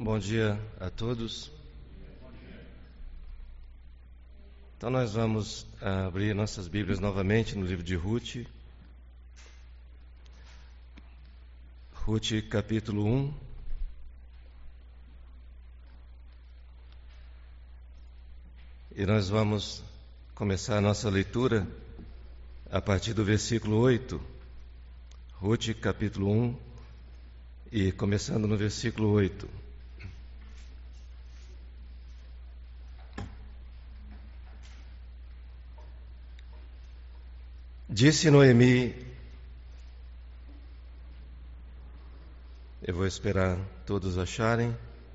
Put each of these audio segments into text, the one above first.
Bom dia a todos. Então nós vamos abrir nossas Bíblias novamente no livro de Ruth. Ruth capítulo 1. E nós vamos começar a nossa leitura a partir do versículo 8. Ruth capítulo 1 e começando no versículo 8. Disse Noemi, eu vou esperar todos acharem.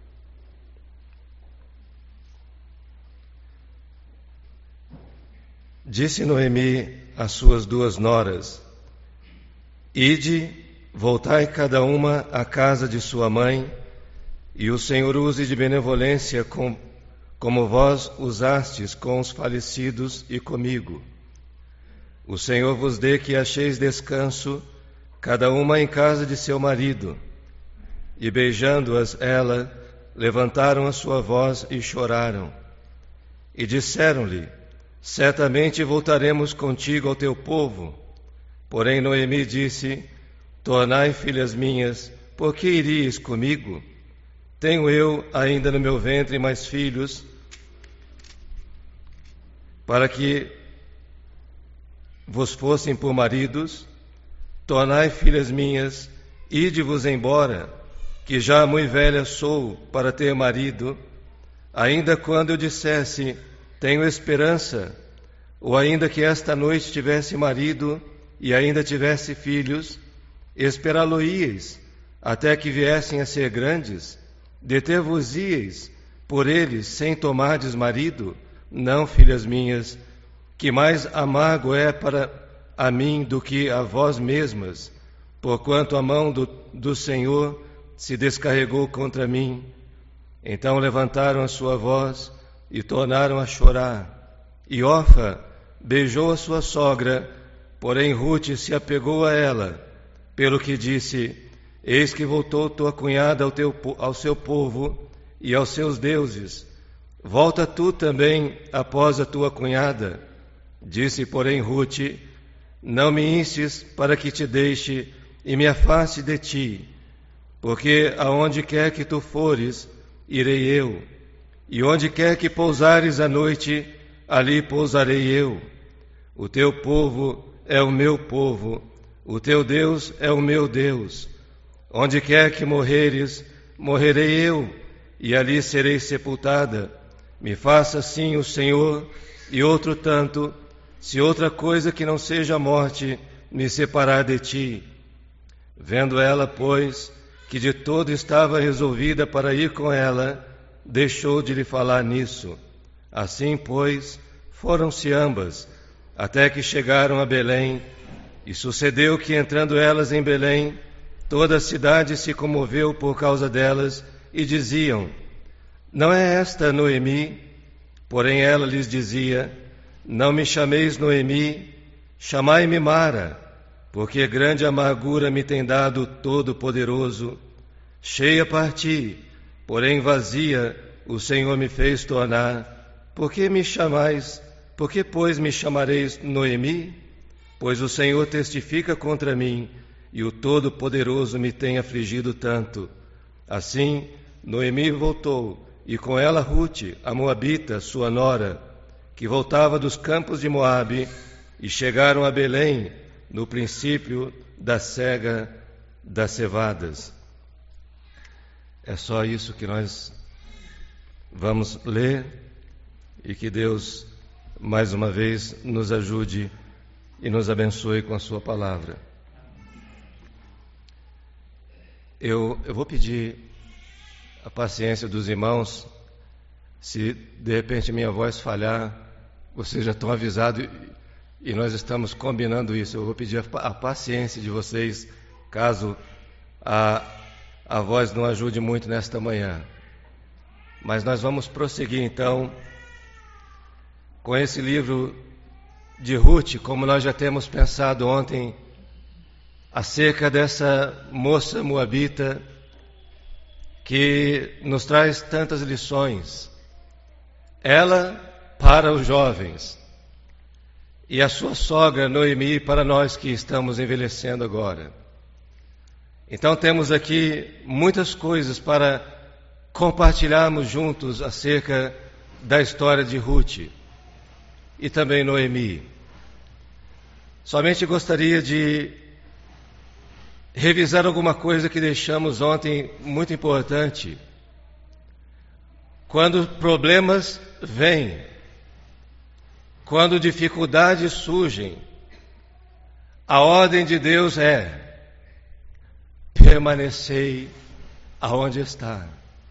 Disse Noemi às suas duas noras: Ide, voltai cada uma à casa de sua mãe, e o Senhor use de benevolência como vós usastes com os falecidos e comigo. O Senhor vos dê que acheis descanso, cada uma em casa de seu marido. E beijando-as ela, levantaram a sua voz e choraram. E disseram-lhe: Certamente voltaremos contigo ao teu povo. Porém Noemi disse: Tornai, filhas minhas, por que iríeis comigo? Tenho eu ainda no meu ventre mais filhos, para que vos fossem por maridos? Tornai, filhas minhas, ide-vos embora, que já muito velha sou para ter marido. Ainda quando eu dissesse, tenho esperança, ou ainda que esta noite tivesse marido e ainda tivesse filhos, esperá-lo-íeis até que viessem a ser grandes? Deter-vos-íeis por eles sem tomardes marido? Não, filhas minhas, que mais amargo é para a mim do que a vós mesmas, porquanto a mão do Senhor se descarregou contra mim. Então levantaram a sua voz e tornaram a chorar. E Orfa beijou a sua sogra, porém Ruth se apegou a ela, pelo que disse: Eis que voltou tua cunhada ao seu povo e aos seus deuses. Volta tu também após a tua cunhada. Disse, porém, Ruth: Não me instes para que te deixe e me afaste de ti, porque aonde quer que tu fores, irei eu, e onde quer que pousares à noite, ali pousarei eu. O teu povo é o meu povo, o teu Deus é o meu Deus. Onde quer que morreres, morrerei eu, e ali serei sepultada. Me faça assim o Senhor, e outro tanto, se outra coisa que não seja a morte me separar de ti. Vendo ela, pois, que de todo estava resolvida para ir com ela, deixou de lhe falar nisso. Assim, pois, foram-se ambas, até que chegaram a Belém. E sucedeu que, entrando elas em Belém, toda a cidade se comoveu por causa delas, e diziam: Não é esta Noemi? Porém ela lhes dizia: Não me chameis Noemi, chamai-me Mara, porque grande amargura me tem dado o Todo-Poderoso. Cheia parti, porém vazia o Senhor me fez tornar. Por que me chamais? Por que, pois, me chamareis Noemi? Pois o Senhor testifica contra mim, e o Todo-Poderoso me tem afligido tanto. Assim, Noemi voltou, e com ela Ruth, a moabita, sua nora, que voltava dos campos de Moabe, e chegaram a Belém no princípio da cega das cevadas. É só isso que nós vamos ler, e que Deus, mais uma vez, nos ajude e nos abençoe com a sua palavra. Eu vou pedir a paciência dos irmãos. Se de repente minha voz falhar, vocês já estão avisados e nós estamos combinando isso. Eu vou pedir a paciência de vocês, caso a voz não ajude muito nesta manhã. Mas nós vamos prosseguir então com esse livro de Ruth, como nós já temos pensado ontem, acerca dessa moça moabita que nos traz tantas lições. Ela para os jovens e a sua sogra Noemi para nós que estamos envelhecendo agora. Então temos aqui muitas coisas para compartilharmos juntos acerca da história de Ruth e também Noemi. Somente gostaria de revisar alguma coisa que deixamos ontem muito importante. Quando problemas vêm, quando dificuldades surgem, a ordem de Deus é: permanecei aonde está.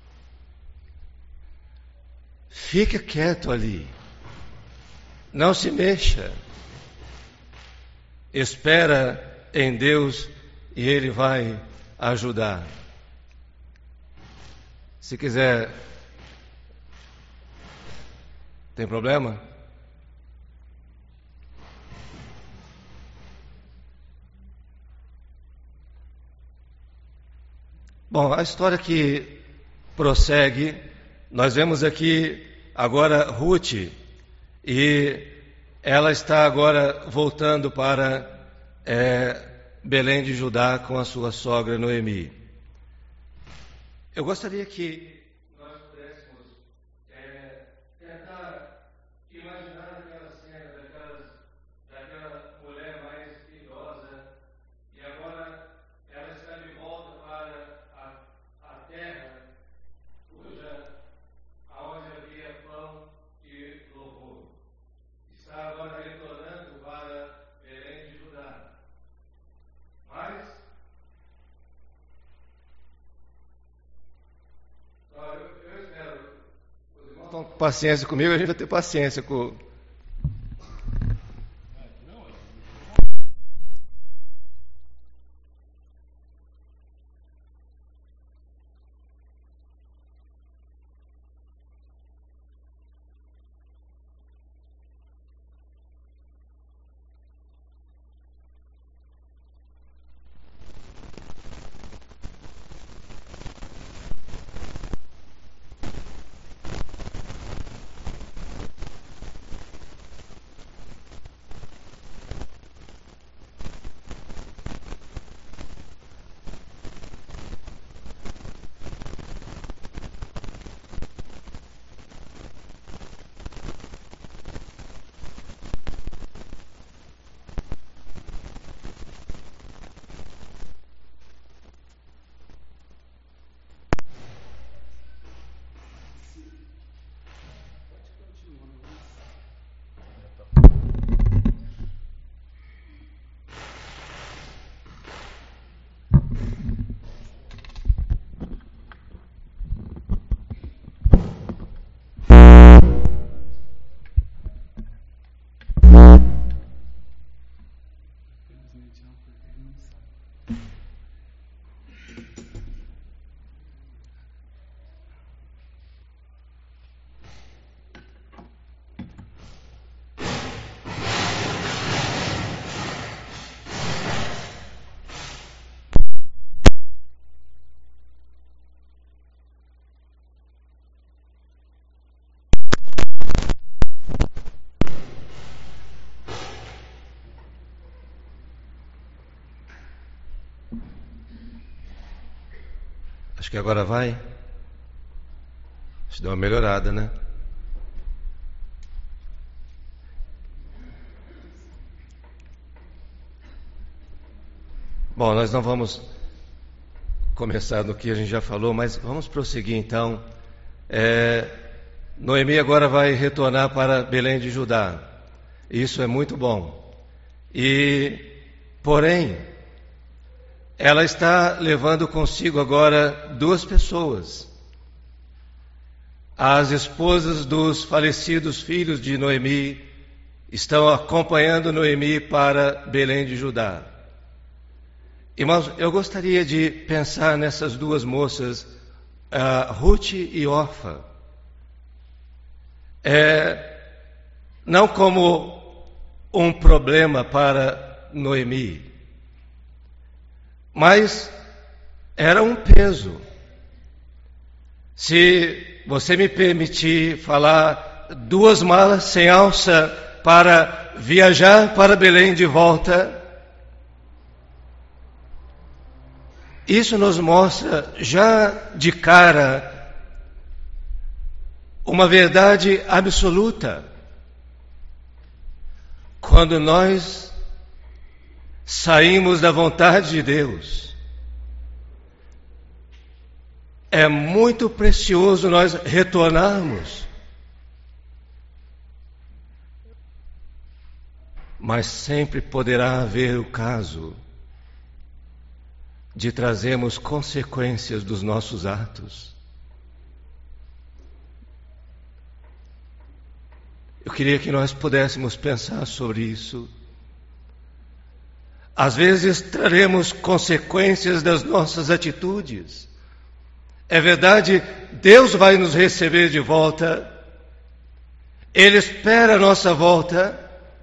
Fique quieto ali. Não se mexa. Espera em Deus e Ele vai ajudar. Se quiser... Tem problema? Bom, a história que prossegue, nós vemos aqui agora Ruth, e ela está agora voltando para Belém de Judá com a sua sogra Noemi. Eu gostaria que nós pudéssemos tentar imaginar aquela cena daquela mulher mais idosa, e agora ela está de volta para a terra aonde havia pão e louvor. Está agora retornando para Belém de Judá. Mas eu espero, os irmãos estão com paciência comigo, a gente vai ter paciência com... Acho que agora vai. Acho que deu uma melhorada, né? Bom, nós não vamos começar no que a gente já falou, mas vamos prosseguir então. Noemi agora vai retornar para Belém de Judá. Isso é muito bom. Porém, ela está levando consigo agora duas pessoas. As esposas dos falecidos filhos de Noemi estão acompanhando Noemi para Belém de Judá. Irmãos, eu gostaria de pensar nessas duas moças, Ruth e Orfa, não como um problema para Noemi, mas era um peso. Se você me permitir falar, 2 malas sem alça para viajar para Belém de volta, isso nos mostra já de cara uma verdade absoluta. Quando nós saímos da vontade de Deus, é muito precioso nós retornarmos. Mas sempre poderá haver o caso de trazermos consequências dos nossos atos. Eu queria que nós pudéssemos pensar sobre isso. Às vezes traremos consequências das nossas atitudes. É verdade, Deus vai nos receber de volta. Ele espera a nossa volta.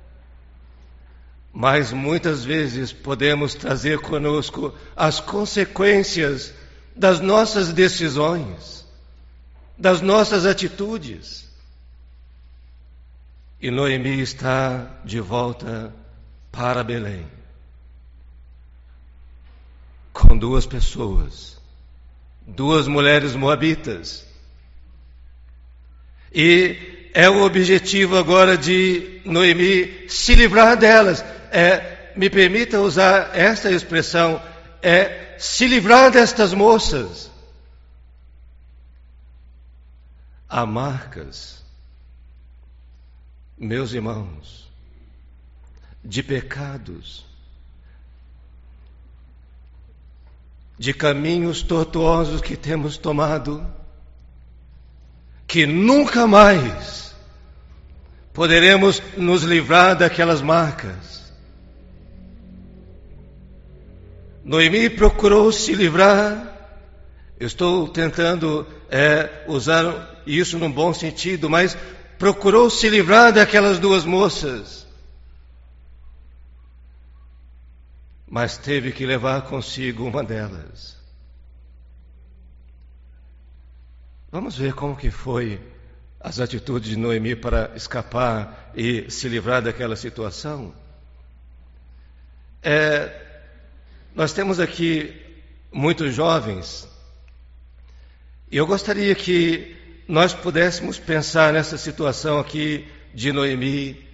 Mas muitas vezes podemos trazer conosco as consequências das nossas decisões, das nossas atitudes. E Noemi está de volta para Belém, com 2 pessoas, 2 mulheres moabitas. E é o objetivo agora de Noemi se livrar delas. Me permita usar esta expressão, se livrar destas moças. Há marcas, meus irmãos, de pecados, de caminhos tortuosos que temos tomado, que nunca mais poderemos nos livrar daquelas marcas. Noemi procurou se livrar. Eu estou tentando usar isso num bom sentido, mas procurou se livrar daquelas 2 moças. Mas teve que levar consigo uma delas. Vamos ver como que foi as atitudes de Noemi para escapar e se livrar daquela situação. Nós temos aqui muitos jovens, e eu gostaria que nós pudéssemos pensar nessa situação aqui de Noemi,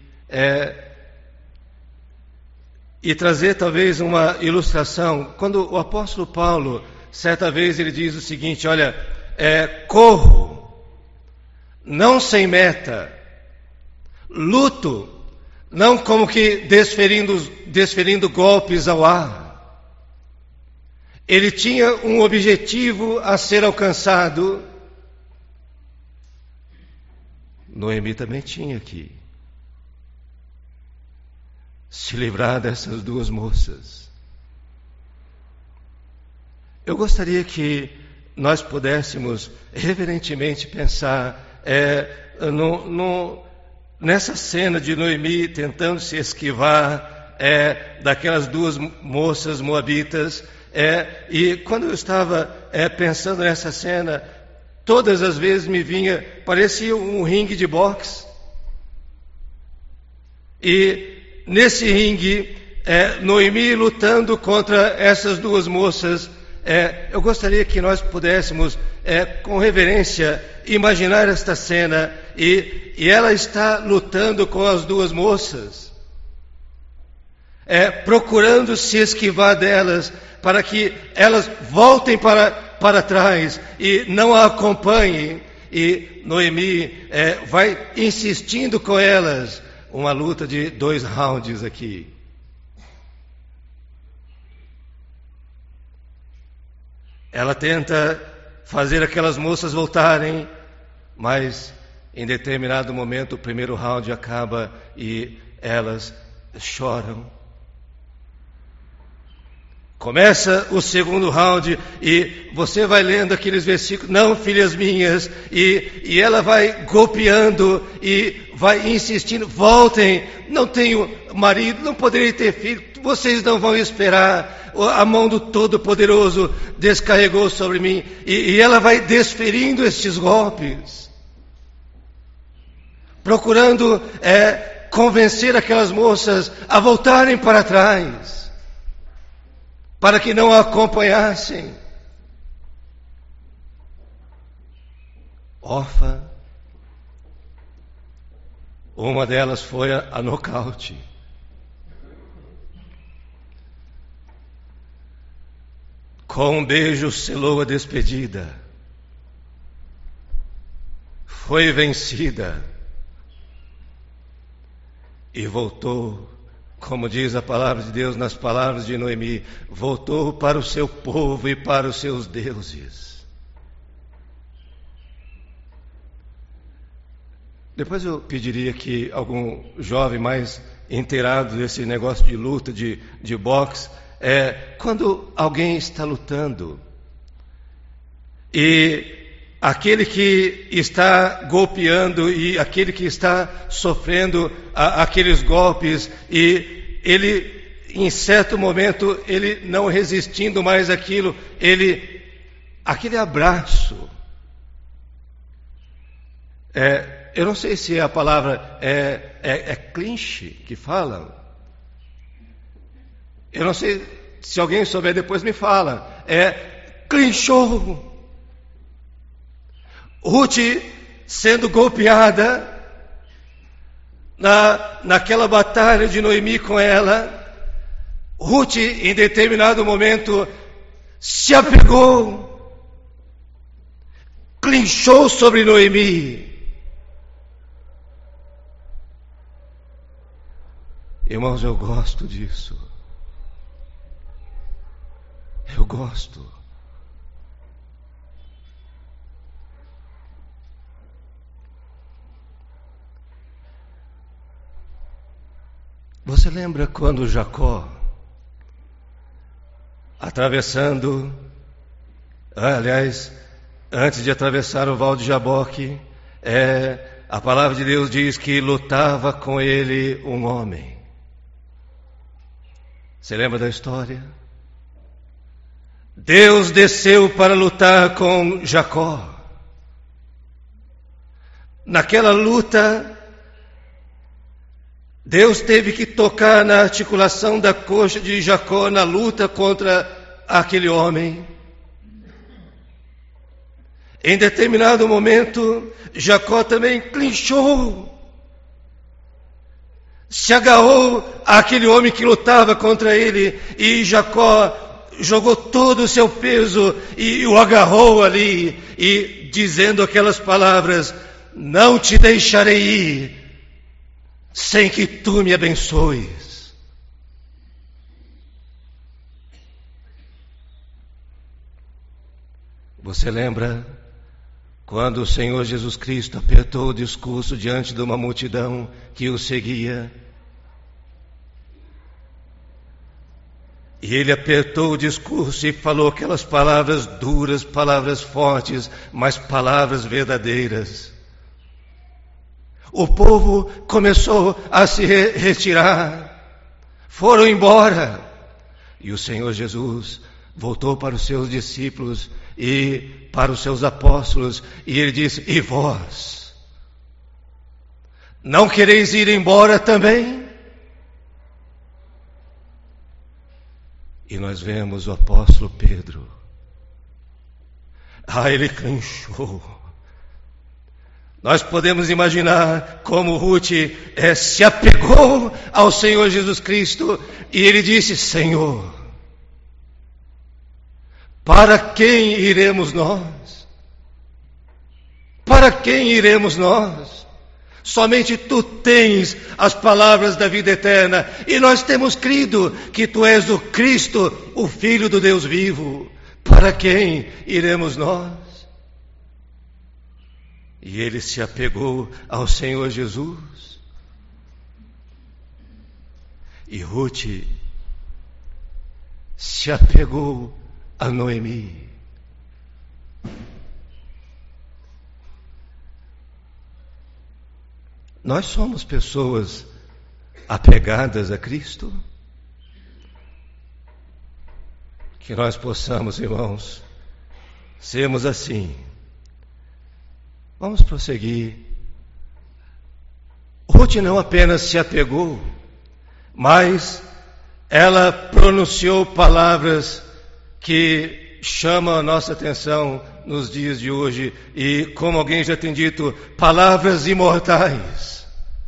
e trazer talvez uma ilustração. Quando o apóstolo Paulo, certa vez ele diz o seguinte, olha, corro, não sem meta, luto, não como que desferindo golpes ao ar. Ele tinha um objetivo a ser alcançado. Noemi também tinha que se livrar dessas 2 moças. Eu gostaria que nós pudéssemos reverentemente pensar nessa cena de Noemi tentando se esquivar daquelas 2 moças moabitas. E quando eu estava pensando nessa cena, todas as vezes me vinha, parecia um ringue de boxe. E nesse ringue, Noemi lutando contra essas 2 moças, eu gostaria que nós pudéssemos, com reverência, imaginar esta cena, e ela está lutando com as 2 moças, procurando se esquivar delas, para que elas voltem para trás e não a acompanhem. E Noemi vai insistindo com elas, uma luta de 2 rounds aqui. Ela tenta fazer aquelas moças voltarem, mas em determinado momento o primeiro round acaba e elas choram. Começa o segundo round e você vai lendo aqueles versículos, não, filhas minhas, e ela vai golpeando e vai insistindo, voltem, não tenho marido, não poderei ter filho, vocês não vão esperar. A mão do Todo-Poderoso descarregou sobre mim. E ela vai desferindo estes golpes, procurando convencer aquelas moças a voltarem para trás, para que não a acompanhassem. Orfa, uma delas foi a nocaute. Com um beijo selou a despedida. Foi vencida. E voltou, como diz a palavra de Deus nas palavras de Noemi, voltou para o seu povo e para os seus deuses. Depois eu pediria que algum jovem mais inteirado desse negócio de luta, de boxe, quando alguém está lutando e aquele que está golpeando e aquele que está sofrendo aqueles golpes, e ele, em certo momento, ele não resistindo mais àquilo, aquele abraço, eu não sei se a palavra é clinch que falam. Eu não sei, se alguém souber depois me fala. Clinchou. Ruth sendo golpeada naquela batalha de Noemi com ela. Ruth, em determinado momento, se apegou, clinchou sobre Noemi. Irmãos, eu gosto disso. Eu gosto. Você lembra quando Jacó, atravessando, aliás, antes de atravessar o val de Jaboque, a palavra de Deus diz que lutava com ele um homem. Você lembra da história? Deus desceu para lutar com Jacó. Naquela luta, Deus teve que tocar na articulação da coxa de Jacó na luta contra aquele homem. Em determinado momento, Jacó também clinchou, se agarrou àquele homem que lutava contra ele, e Jacó jogou todo o seu peso e o agarrou ali, e dizendo aquelas palavras: não te deixarei ir sem que tu me abençoes. Você lembra quando o Senhor Jesus Cristo apertou o discurso diante de uma multidão que o seguia? E ele apertou o discurso e falou aquelas palavras duras, palavras fortes, mas palavras verdadeiras. O povo começou a se retirar, foram embora. E o Senhor Jesus voltou para os seus discípulos e para os seus apóstolos, e ele disse: e vós, não quereis ir embora também? E nós vemos o apóstolo Pedro. Ele clinchou. Nós podemos imaginar como Ruth se apegou ao Senhor Jesus Cristo, e ele disse: Senhor, para quem iremos nós? Para quem iremos nós? Somente tu tens as palavras da vida eterna, e nós temos crido que tu és o Cristo, o Filho do Deus vivo. Para quem iremos nós? E ele se apegou ao Senhor Jesus. E Ruth se apegou a Noemi. Nós somos pessoas apegadas a Cristo? que nós possamos, irmãos, sermos assim. Vamos prosseguir. Ruth não apenas se apegou, mas ela pronunciou palavras que chamam a nossa atenção nos dias de hoje e, como alguém já tem dito, palavras imortais.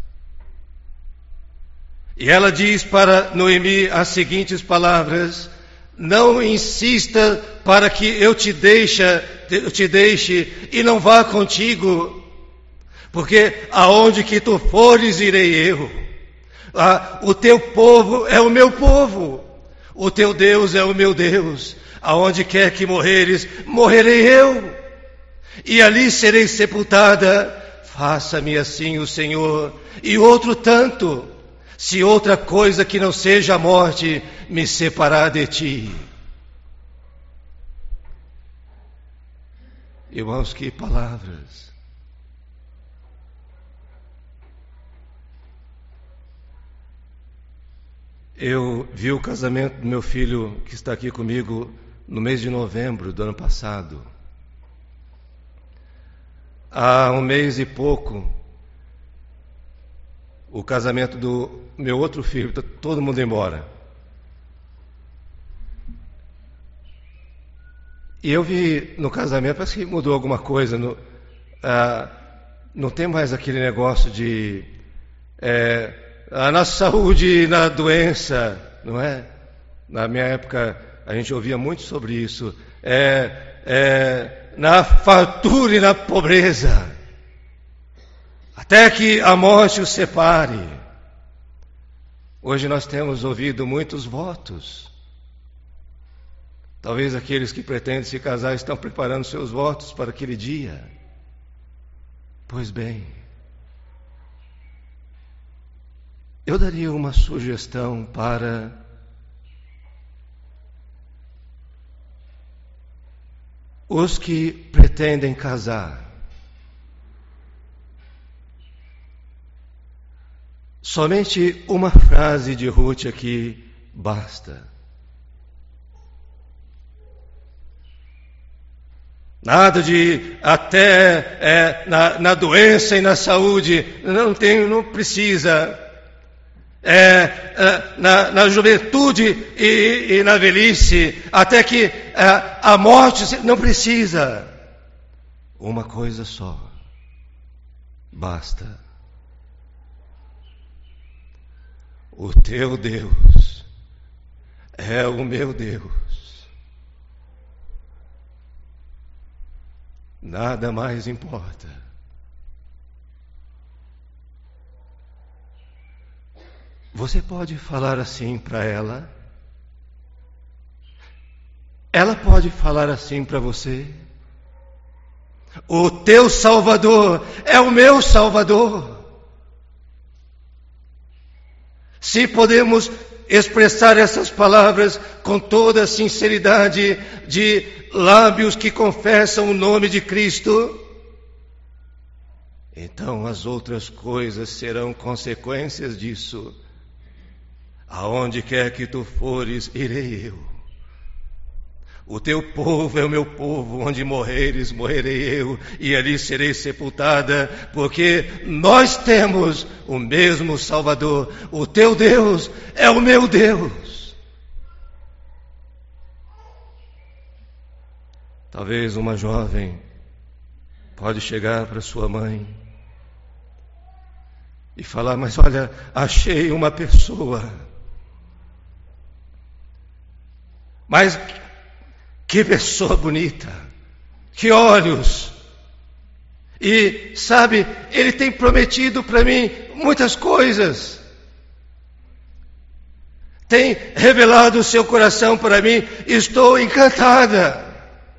E ela diz para Noemi as seguintes palavras: não insista para que eu te deixe e não vá contigo, porque aonde que tu fores irei eu. O teu povo é o meu povo, o teu Deus é o meu Deus. Aonde quer que morreres, morrerei eu, e ali serei sepultada. Faça-me assim o Senhor, e outro tanto, se outra coisa que não seja a morte me separar de ti. Irmãos, que palavras! Eu vi o casamento do meu filho, que está aqui comigo, no mês de novembro do ano passado. Há um mês e pouco, o casamento do meu outro filho, está todo mundo embora. E eu vi no casamento, parece que mudou alguma coisa. Não tem mais aquele negócio de na saúde e na doença, não é? Na minha época, a gente ouvia muito sobre isso. Na fartura e na pobreza, até que a morte os separe. Hoje nós temos ouvido muitos votos. Talvez aqueles que pretendem se casar estão preparando seus votos para aquele dia. Pois bem, eu daria uma sugestão para os que pretendem casar. Somente uma frase de Ruth aqui basta. Nada de até na doença e na saúde, não precisa. Na juventude e na velhice, até que a morte, não precisa. Uma coisa só basta: o teu Deus é o meu Deus. Nada mais importa. Você pode falar assim para ela? Ela pode falar assim para você? O teu Salvador é o meu Salvador. Se podemos expressar essas palavras com toda a sinceridade de lábios que confessam o nome de Cristo, então as outras coisas serão consequências disso. Aonde quer que tu fores, irei eu. O teu povo é o meu povo, onde morreres, morrerei eu, e ali serei sepultada, porque nós temos o mesmo Salvador. O teu Deus é o meu Deus. Talvez uma jovem pode chegar para sua mãe e falar: mas olha, achei uma pessoa. Mas que pessoa bonita, que olhos. E sabe, ele tem prometido para mim muitas coisas. Tem revelado o seu coração para mim, estou encantada.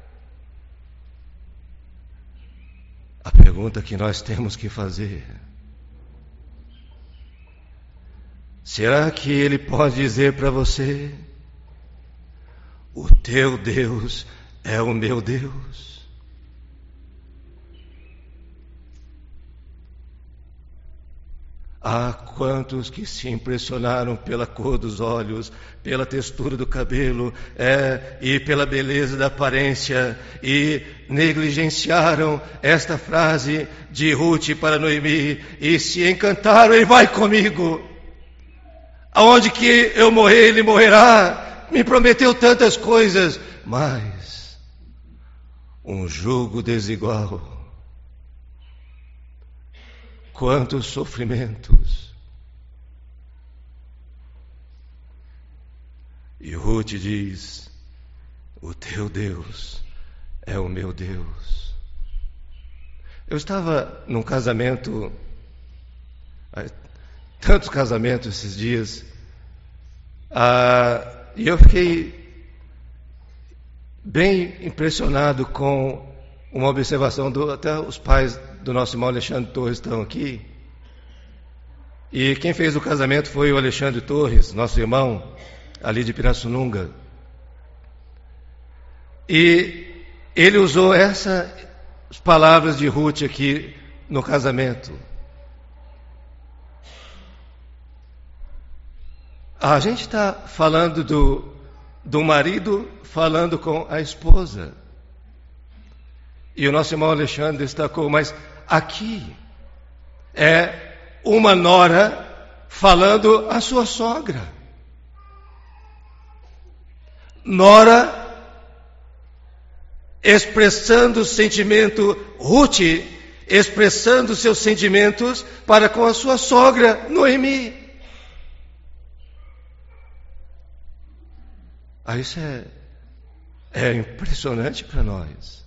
A pergunta que nós temos que fazer: será que ele pode dizer para você: o teu Deus é o meu Deus? Há quantos que se impressionaram pela cor dos olhos, pela textura do cabelo, e pela beleza da aparência, e negligenciaram esta frase de Ruth para Noemi, e se encantaram: ele vai comigo. Aonde que eu morrer, ele morrerá. Me prometeu tantas coisas, mas um jugo desigual. Quantos sofrimentos. E Ruth diz: o teu Deus é o meu Deus. Eu estava num casamento, tantos casamentos esses dias, e eu fiquei bem impressionado com uma observação, até os pais do nosso irmão Alexandre Torres estão aqui. E quem fez o casamento foi o Alexandre Torres, nosso irmão, ali de Pirassununga. E ele usou essas palavras de Ruth aqui no casamento. A gente está falando do marido falando com a esposa. E o nosso irmão Alexandre destacou, mas aqui é uma nora falando à sua sogra. Nora expressando o sentimento, Ruth expressando seus sentimentos para com a sua sogra, Noemi. Isso é impressionante para nós.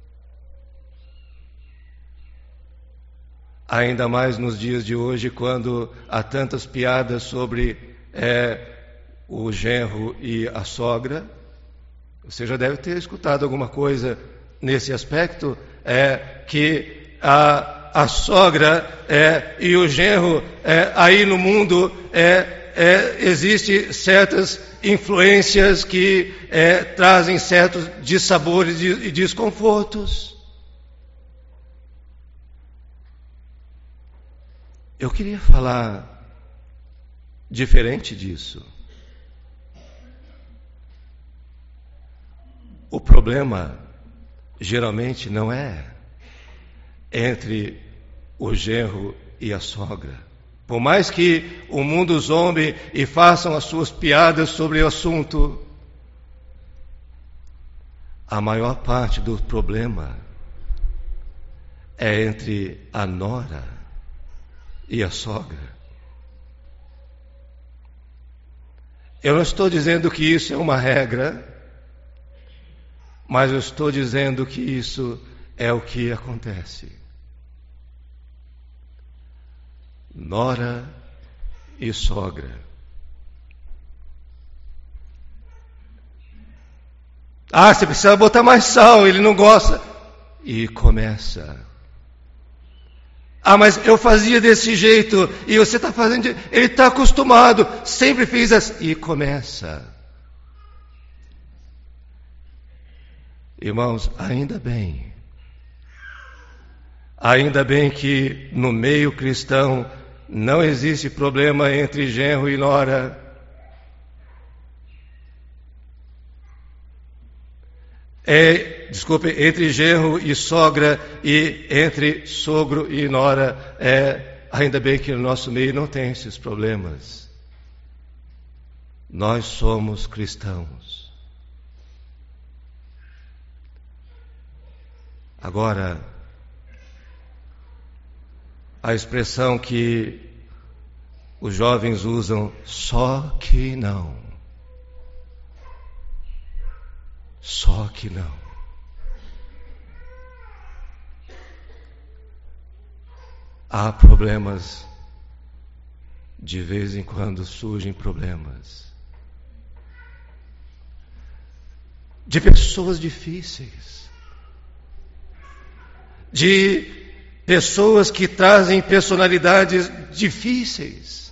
Ainda mais nos dias de hoje, quando há tantas piadas sobre o genro e a sogra. Você já deve ter escutado alguma coisa nesse aspecto, que a sogra e o genro, aí no mundo, existem certas influências que trazem certos dissabores e desconfortos. Eu queria falar diferente disso. O problema geralmente não é entre o genro e a sogra. Por mais que o mundo zombe e façam as suas piadas sobre o assunto, a maior parte do problema é entre a nora e a sogra. Eu não estou dizendo que isso é uma regra, mas eu estou dizendo que isso é o que acontece. Nora e sogra. Você precisa botar mais sal, ele não gosta. E começa. Mas eu fazia desse jeito, e você está fazendo. Ele está acostumado, sempre fez assim. E começa. Irmãos, ainda bem que no meio cristão não existe problema entre genro e nora. Entre genro e sogra e entre sogro e nora. Ainda bem que no nosso meio não tem esses problemas. Nós somos cristãos. Agora, a expressão que os jovens usam, só que não. Só que não. Há problemas, de vez em quando surgem problemas. De pessoas difíceis. De pessoas que trazem personalidades difíceis.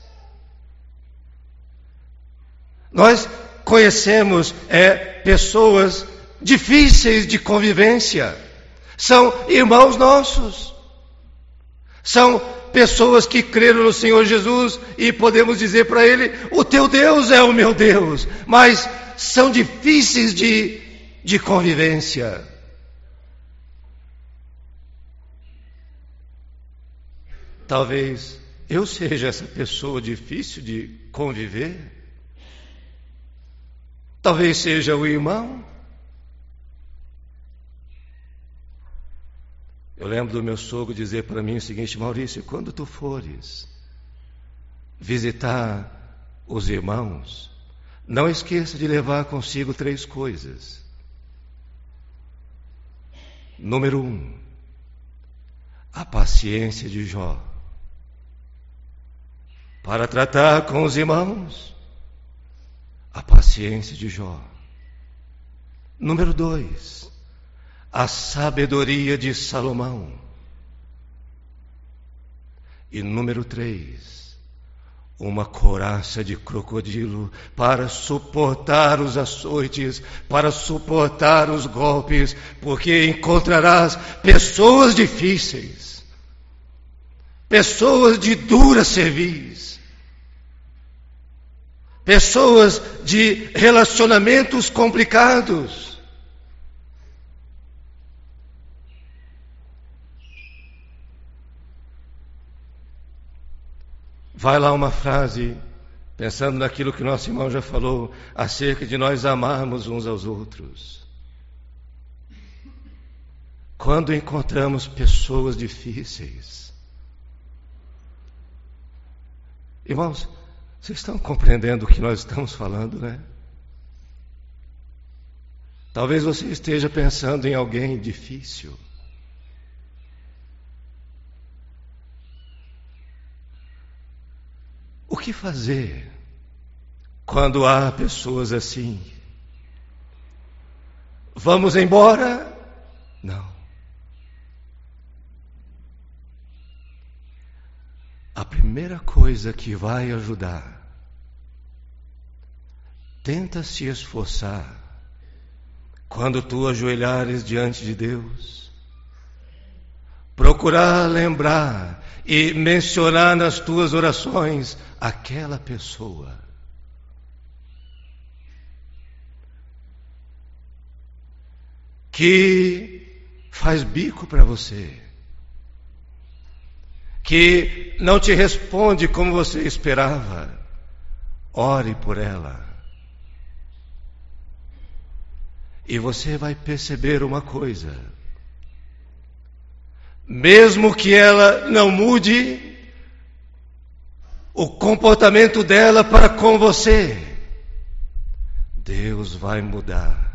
Nós conhecemos pessoas difíceis de convivência. São irmãos nossos. São pessoas que creram no Senhor Jesus e podemos dizer para ele: o teu Deus é o meu Deus, mas são difíceis de convivência. Talvez eu seja essa pessoa difícil de conviver. Talvez seja o irmão. Eu lembro do meu sogro dizer para mim o seguinte: Maurício, quando tu fores visitar os irmãos, não esqueça de levar consigo 3 coisas. Número 1, a paciência de Jó. Para tratar com os irmãos, a paciência de Jó. Número 2, a sabedoria de Salomão. E número 3, uma couraça de crocodilo para suportar os açoites, para suportar os golpes, porque encontrarás pessoas difíceis, pessoas de dura cerviz, pessoas de relacionamentos complicados. Vai lá uma frase, pensando naquilo que nosso irmão já falou, acerca de nós amarmos uns aos outros. Quando encontramos pessoas difíceis, irmãos, vocês estão compreendendo o que nós estamos falando, né? Talvez você esteja pensando em alguém difícil. O que fazer quando há pessoas assim? Vamos embora? Não. A primeira coisa que vai ajudar, tenta se esforçar, quando tu ajoelhares diante de Deus, procurar lembrar e mencionar nas tuas orações aquela pessoa. Que faz bico para você, que não te responde como você esperava. Ore por ela. E você vai perceber uma coisa: mesmo que ela não mude o comportamento dela para com você, Deus vai mudar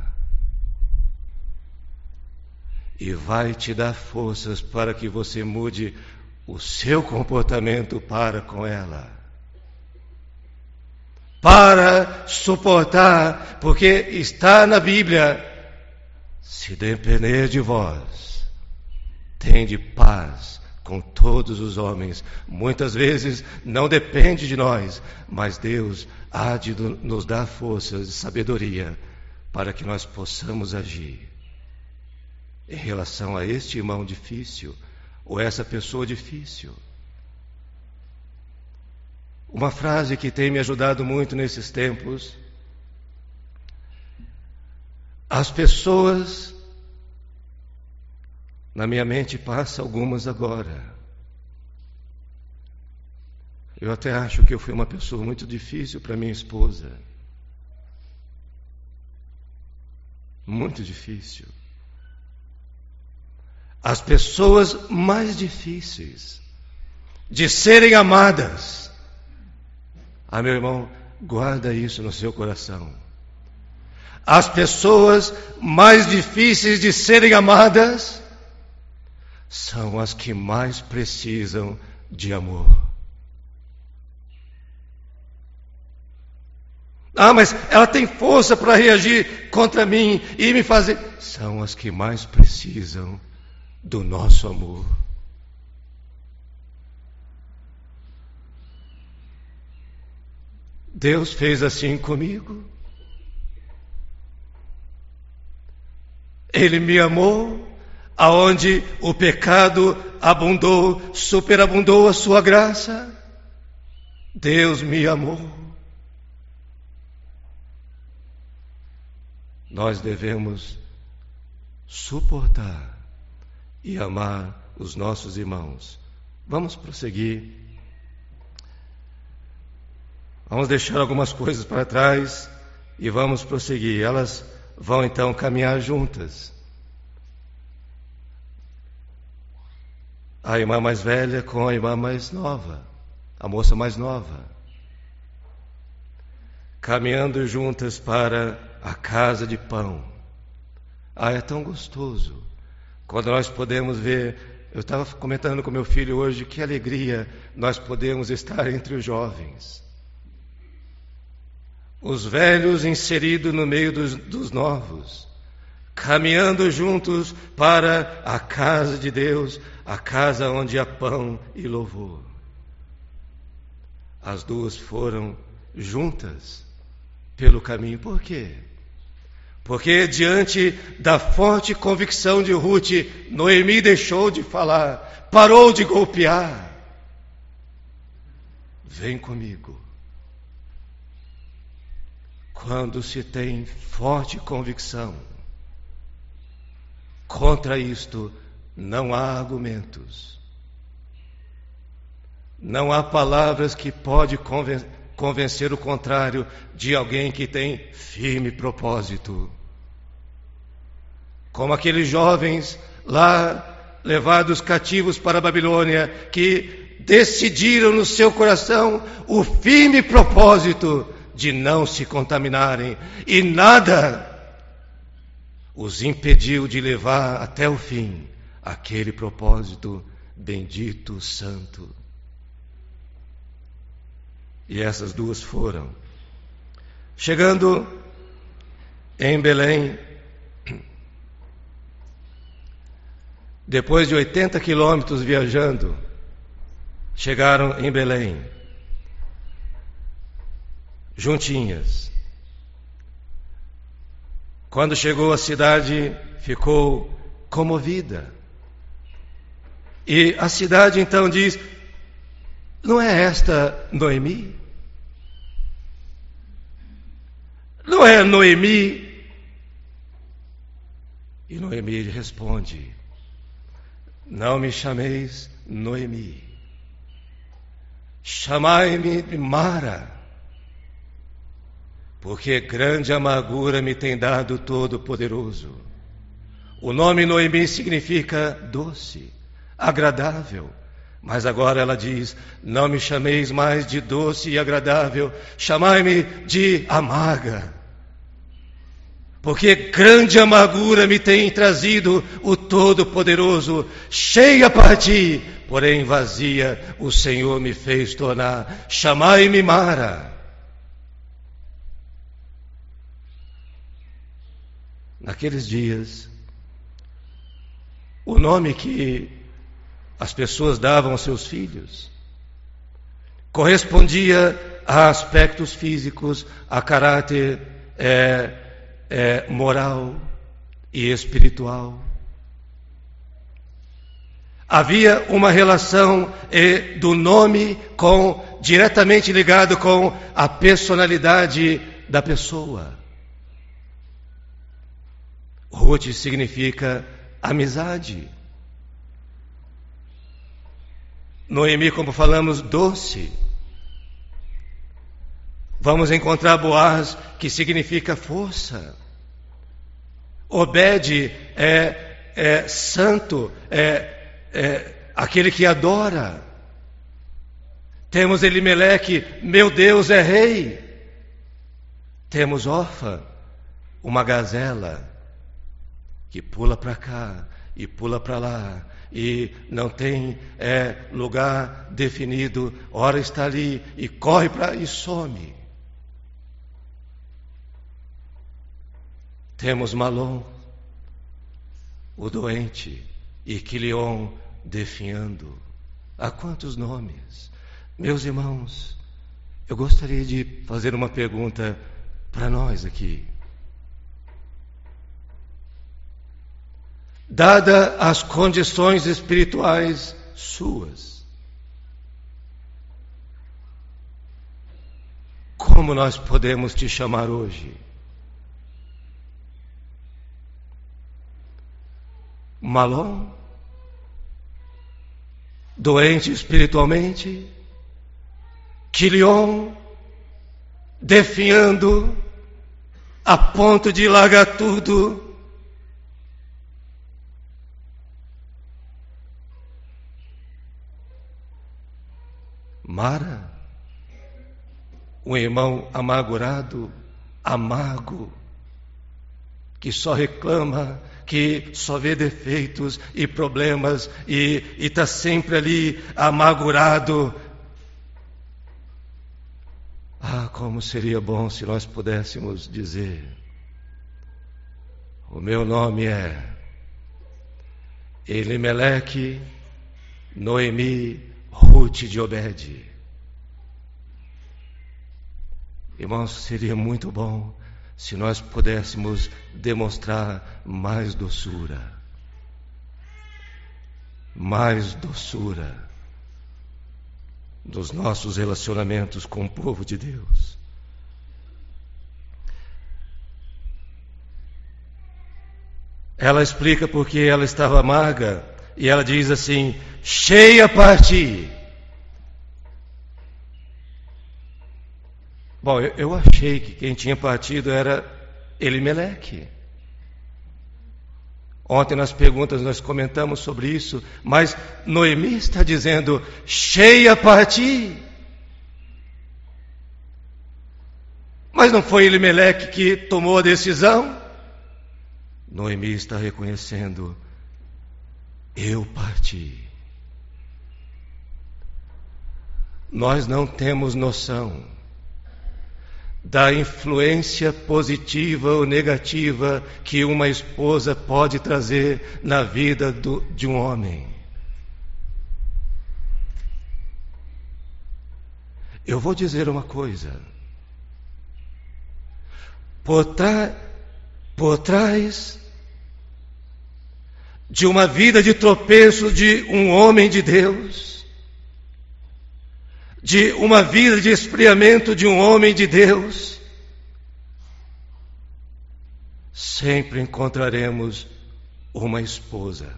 e vai te dar forças para que você mude o seu comportamento para com ela, para suportar, porque está na Bíblia: se depender de vós, tende paz com todos os homens. Muitas vezes não depende de nós, mas Deus há de nos dar forças e sabedoria para que nós possamos agir em relação a este irmão difícil ou essa pessoa difícil. Uma frase que tem me ajudado muito nesses tempos: as pessoas, na minha mente passa algumas agora. Eu até acho que eu fui uma pessoa muito difícil para minha esposa. Muito difícil. As pessoas mais difíceis de serem amadas. Ah, meu irmão, guarda isso no seu coração. As pessoas mais difíceis de serem amadas são as que mais precisam de amor. Ah, mas ela tem força para reagir contra mim e me fazer... São as que mais precisam do nosso amor. Deus fez assim comigo. Ele me amou aonde o pecado abundou, superabundou a sua graça. Deus me amou. Nós devemos suportar e amar os nossos irmãos. Vamos prosseguir. Vamos deixar algumas coisas para trás e vamos prosseguir. Elas vão então caminhar juntas. A irmã mais velha com a irmã mais nova, a moça mais nova, caminhando juntas para a casa de pão. É tão gostoso quando nós podemos ver. Eu estava comentando com meu filho hoje que alegria nós podemos estar entre os jovens, os velhos inseridos no meio dos novos, caminhando juntos para a casa de Deus, a casa onde há pão e louvor. As duas foram juntas pelo caminho. Por quê? Porque diante da forte convicção de Ruth, Noemi deixou de falar, parou de golpear. Vem comigo. Quando se tem forte convicção, contra isto não há argumentos. Não há palavras que podem convencer o contrário de alguém que tem firme propósito. Como aqueles jovens lá levados cativos para a Babilônia, que decidiram no seu coração o firme propósito de não se contaminarem, e nada os impediu de levar até o fim aquele propósito bendito, santo. E essas duas foram. Chegando em Belém, depois de 80 quilômetros viajando, chegaram em Belém, juntinhas. Quando chegou à cidade, ficou comovida. E a cidade então diz: não é esta Noemi? Não é Noemi? E Noemi responde: não me chameis Noemi, chamai-me Mara, porque grande amargura me tem dado o Todo-Poderoso. O nome Noemi significa doce, agradável. Mas agora ela diz: não me chameis mais de doce e agradável, chamai-me de amarga. Porque grande amargura me tem trazido o Todo-Poderoso. Cheia para ti, porém vazia, o Senhor me fez tornar. Chamai-me Mara. Naqueles dias, o nome que as pessoas davam aos seus filhos correspondia a aspectos físicos, a caráter moral e espiritual. Havia uma relação do nome diretamente ligado com a personalidade da pessoa. Ruth significa amizade. Noemi, como falamos, doce. Vamos encontrar Boaz, que significa força. Obed é santo, aquele que adora. Temos Elimeleque, meu Deus é rei. Temos Orfa, uma gazela que pula para cá e pula para lá, e não tem lugar definido, ora está ali e corre e some. Temos Malom, o doente, e Quilion definhando. Há quantos nomes? Meus irmãos, eu gostaria de fazer uma pergunta para nós aqui. dada as condições espirituais suas. Como nós podemos te chamar hoje? Malom? Doente espiritualmente? Quilion? Definhando a ponto de largar tudo? Mara? Um irmão amargurado, amargo, que só reclama, que só vê defeitos e problemas e está sempre ali amargurado. Ah, como seria bom se nós pudéssemos dizer: o meu nome é Elimeleque, Noemi, Ruth de Obed. Irmãos, seria muito bom se nós pudéssemos demonstrar mais doçura nos nossos relacionamentos com o povo de Deus. Ela explica porque ela estava amarga e ela diz assim: cheia para ti. Bom, eu achei que quem tinha partido era Elimeleque. Ontem nas perguntas nós comentamos sobre isso, mas Noemi está dizendo: cheia para ti. Mas não foi Elimeleque que tomou a decisão? Noemi está reconhecendo: eu parti. Nós não temos noção da influência positiva ou negativa que uma esposa pode trazer na vida de um homem. Eu vou dizer uma coisa: por trás de uma vida de tropeço de um homem de Deus, de uma vida de esfriamento de um homem de Deus, sempre encontraremos uma esposa.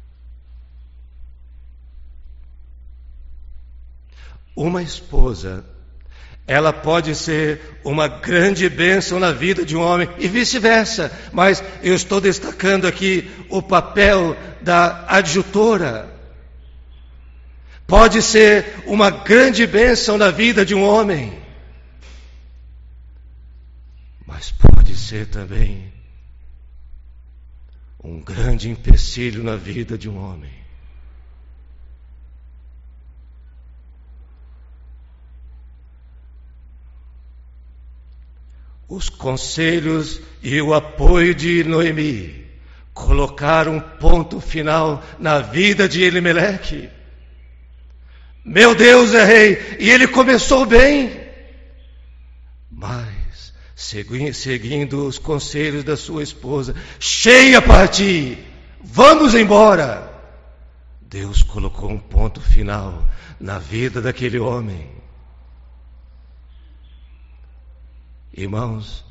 Uma esposa, ela pode ser uma grande bênção na vida de um homem e vice-versa, mas eu estou destacando aqui o papel da adjutora. Pode ser uma grande bênção na vida de um homem, mas pode ser também um grande empecilho na vida de um homem. Os conselhos e o apoio de Noemi colocaram um ponto final na vida de Elimeleque. Meu Deus é rei, e ele começou bem, mas seguindo os conselhos da sua esposa: cheia para ti, vamos embora. Deus colocou um ponto final na vida daquele homem. Irmãos,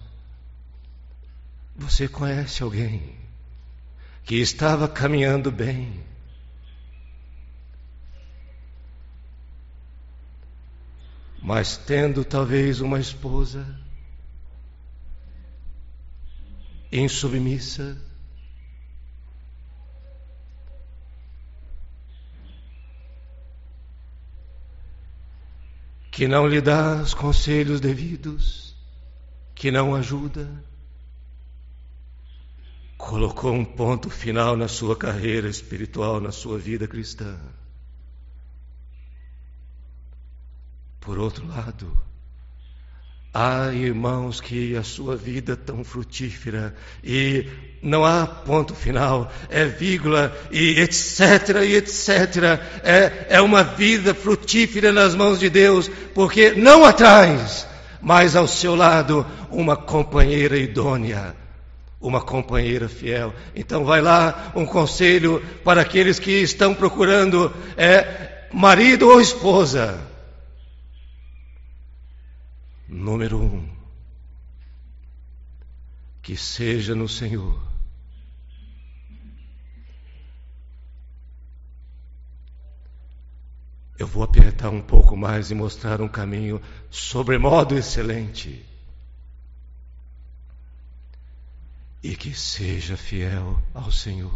você conhece alguém que estava caminhando bem, mas tendo talvez uma esposa insubmissa, que não lhe dá os conselhos devidos, que não ajuda, colocou um ponto final na sua carreira espiritual, na sua vida cristã. Por outro lado, há irmãos que a sua vida é tão frutífera e não há ponto final, é vírgula e etc, e etc. É uma vida frutífera nas mãos de Deus, porque não atrás, mas ao seu lado, uma companheira idônea, uma companheira fiel. Então vai lá um conselho para aqueles que estão procurando marido ou esposa. Número 1, que seja no Senhor. Eu vou apertar um pouco mais e mostrar um caminho sobremodo excelente. E que seja fiel ao Senhor.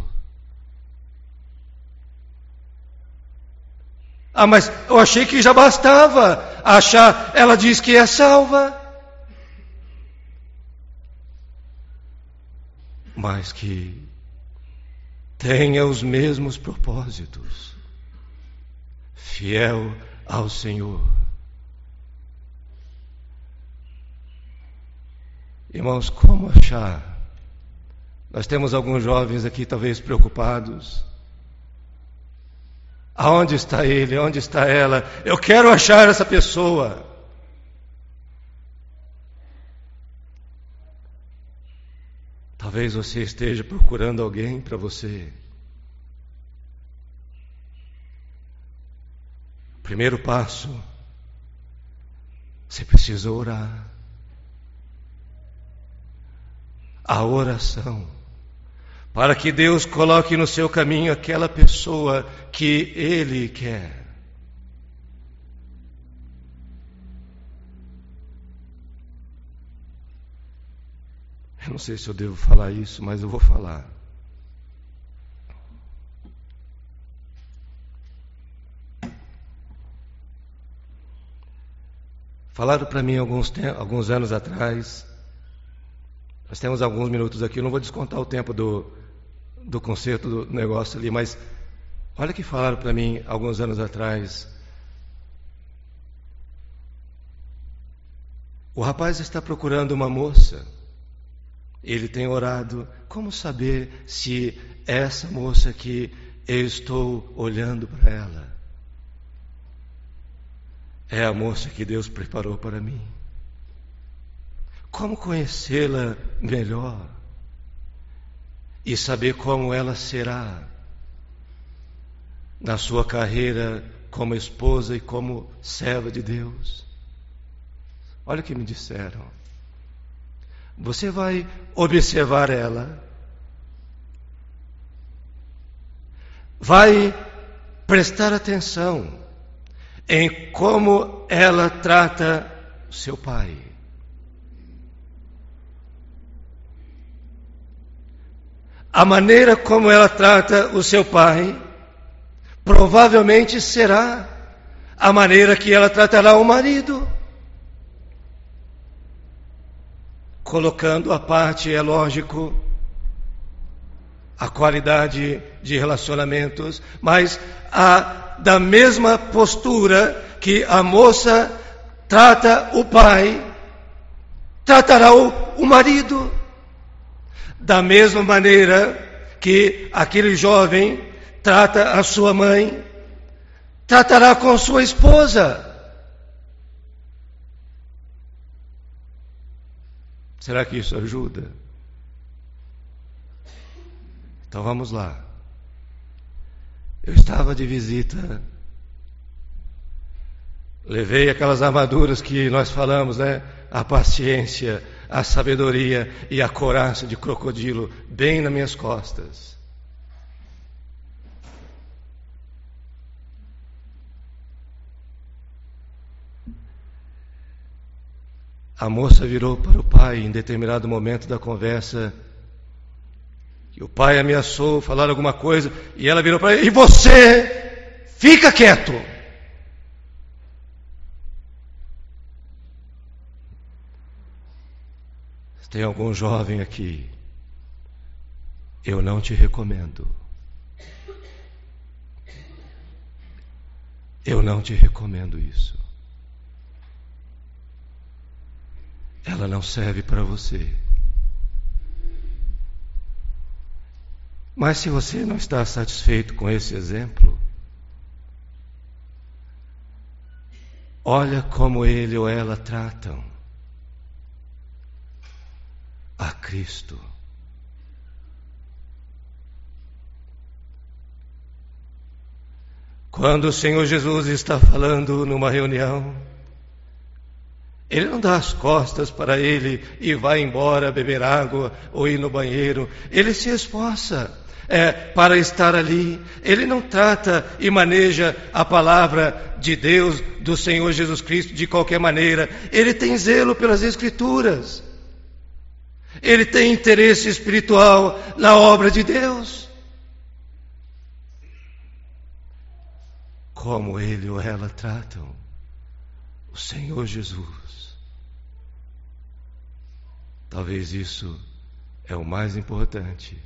Ah, mas eu achei que já bastava achar. Ela diz que é salva. Mas que tenha os mesmos propósitos. Fiel ao Senhor. Irmãos, como achar? Nós temos alguns jovens aqui talvez preocupados. Aonde está ele? Onde está ela? Eu quero achar essa pessoa. Talvez você esteja procurando alguém para você. Primeiro passo, você precisa orar. A oração, para que Deus coloque no seu caminho aquela pessoa que Ele quer. Eu não sei se eu devo falar isso, mas eu vou falar. Falaram para mim alguns anos atrás. Nós temos alguns minutos aqui, eu não vou descontar o tempo do concerto do negócio ali, mas olha que falaram para mim alguns anos atrás. O rapaz está procurando uma moça. Ele tem orado. Como saber se essa moça que eu estou olhando para ela é a moça que Deus preparou para mim? Como conhecê-la melhor e saber como ela será na sua carreira como esposa e como serva de Deus? Olha o que me disseram. Você vai observar ela, vai prestar atenção em como ela trata seu pai. A maneira como ela trata o seu pai provavelmente será a maneira que ela tratará o marido. Colocando à parte, é lógico, a qualidade de relacionamentos, mas da mesma postura que a moça trata o pai, tratará o marido. Da mesma maneira que aquele jovem trata a sua mãe, tratará com sua esposa. Será que isso ajuda? Então vamos lá. Eu estava de visita, levei aquelas armaduras que nós falamos, né? A paciência, a sabedoria e a couraça de crocodilo bem nas minhas costas. A moça virou para o pai em determinado momento da conversa, que o pai ameaçou falar alguma coisa, e ela virou para ele: e você fica quieto. Tem algum jovem aqui, eu não te recomendo. Eu não te recomendo isso. Ela não serve para você. Mas se você não está satisfeito com esse exemplo, olha como ele ou ela tratam a Cristo Quando o Senhor Jesus está falando numa reunião, Ele não dá as costas para ele e vai embora beber água ou ir no banheiro. Ele se esforça para estar ali. Ele não trata e maneja a palavra de Deus, do Senhor Jesus Cristo, de qualquer maneira. Ele tem zelo pelas Escrituras. Ele tem interesse espiritual na obra de Deus. Como ele ou ela tratam o Senhor Jesus. Talvez isso é o mais importante.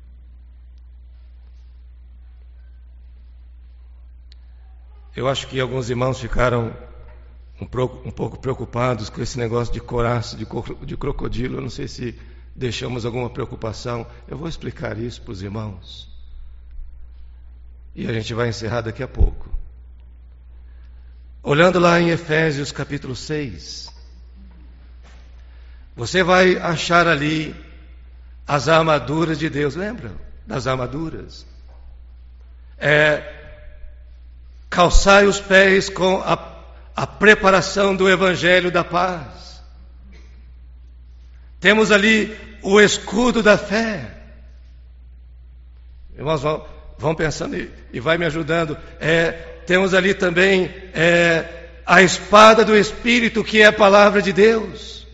Eu acho que alguns irmãos ficaram um pouco preocupados com esse negócio de coraça de crocodilo. Eu não sei se deixamos alguma preocupação. Eu vou explicar isso para os irmãos. E a gente vai encerrar daqui a pouco. Olhando lá em Efésios capítulo 6, você vai achar ali as armaduras de Deus. Lembra das armaduras? Calçai os pés com a preparação do Evangelho da paz. Temos ali o escudo da fé. Irmãos, vão pensando e vai me ajudando. Temos ali também a espada do Espírito, que é a palavra de Deus.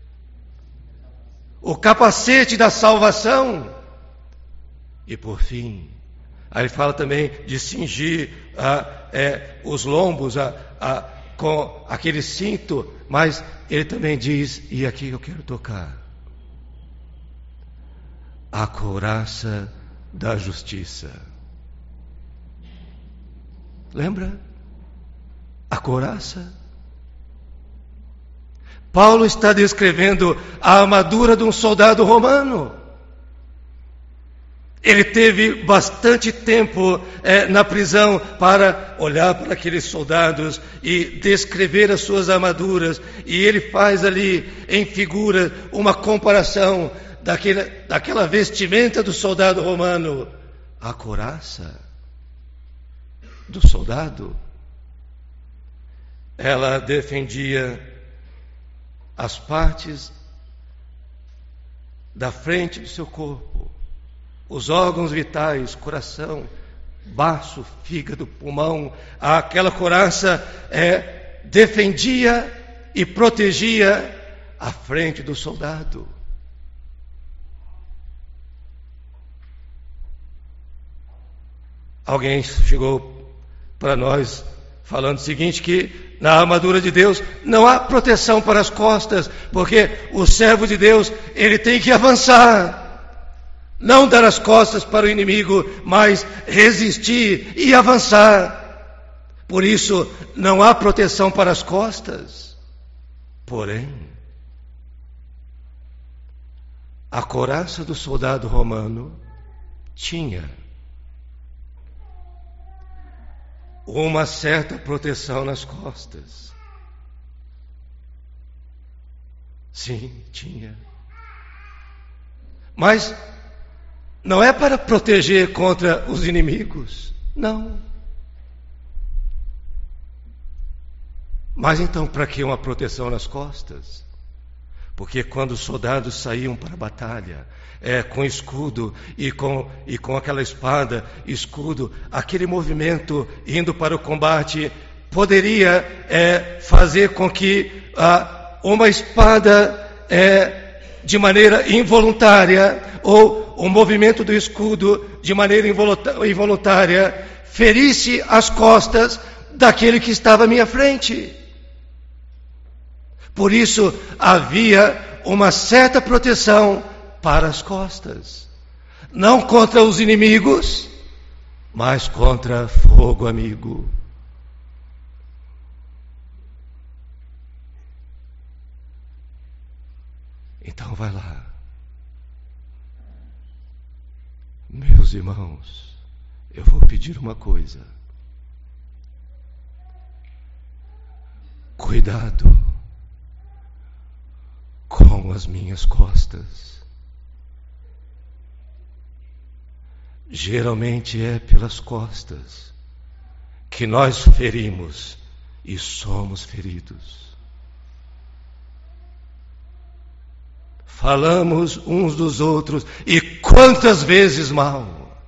O capacete da salvação. E por fim, aí fala também de cingir os lombos com aquele cinto, mas ele também diz, e aqui eu quero tocar, a couraça da justiça. Lembra? A couraça. Paulo está descrevendo a armadura de um soldado romano. Ele teve bastante tempo na prisão para olhar para aqueles soldados e descrever as suas armaduras. E ele faz ali em figura uma comparação daquela vestimenta do soldado romano. A couraça do soldado, ela defendia as partes da frente do seu corpo, os órgãos vitais, coração, baço, fígado, pulmão. Aquela couraça defendia e protegia a frente do soldado. Alguém chegou para nós falando o seguinte, que na armadura de Deus não há proteção para as costas, porque o servo de Deus, ele tem que avançar, não dar as costas para o inimigo, mas resistir e avançar. Por isso não há proteção para as costas. Porém, a couraça do soldado romano tinha uma certa proteção nas costas. Sim, tinha. Mas não é para proteger contra os inimigos, não. Mas então, para que uma proteção nas costas? Porque quando os soldados saíam para a batalha, com escudo e com aquela espada, escudo, aquele movimento indo para o combate, poderia fazer com que uma espada de maneira involuntária, ou o movimento do escudo de maneira involuntária, ferisse as costas daquele que estava à minha frente. Por isso havia uma certa proteção para as costas, não contra os inimigos, mas contra fogo amigo. Então vai lá, meus irmãos, eu vou pedir uma coisa: cuidado com as minhas costas. Geralmente é pelas costas que nós ferimos e somos feridos. Falamos uns dos outros, e quantas vezes mal.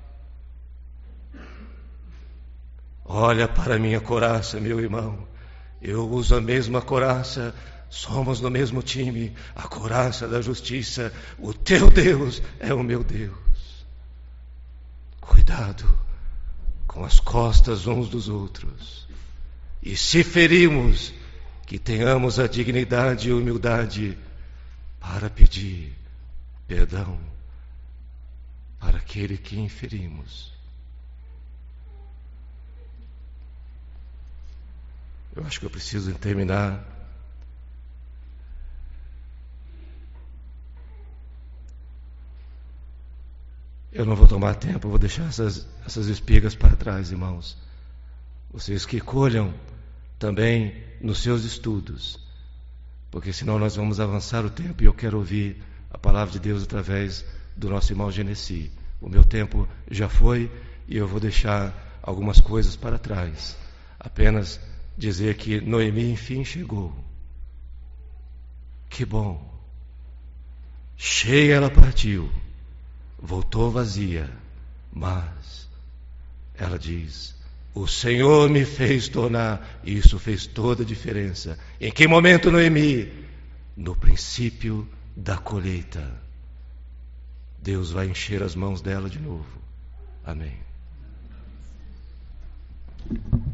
Olha para a minha couraça, meu irmão. Eu uso a mesma couraça, somos no mesmo time, a couraça da justiça. O teu Deus é o meu Deus. Cuidado com as costas uns dos outros. E se ferimos, que tenhamos a dignidade e humildade para pedir perdão para aquele que inferimos. Eu acho que eu preciso terminar. Eu não vou tomar tempo, eu vou deixar essas espigas para trás, irmãos. Vocês que colham também nos seus estudos, porque senão nós vamos avançar o tempo e eu quero ouvir a palavra de Deus através do nosso irmão Genesi. O meu tempo já foi e eu vou deixar algumas coisas para trás. Apenas dizer que Noemi enfim chegou. Que bom. Cheia ela partiu. Voltou vazia, mas ela diz: o Senhor me fez tornar, e isso fez toda a diferença. Em que momento, Noemi? No princípio da colheita. Deus vai encher as mãos dela de novo. Amém.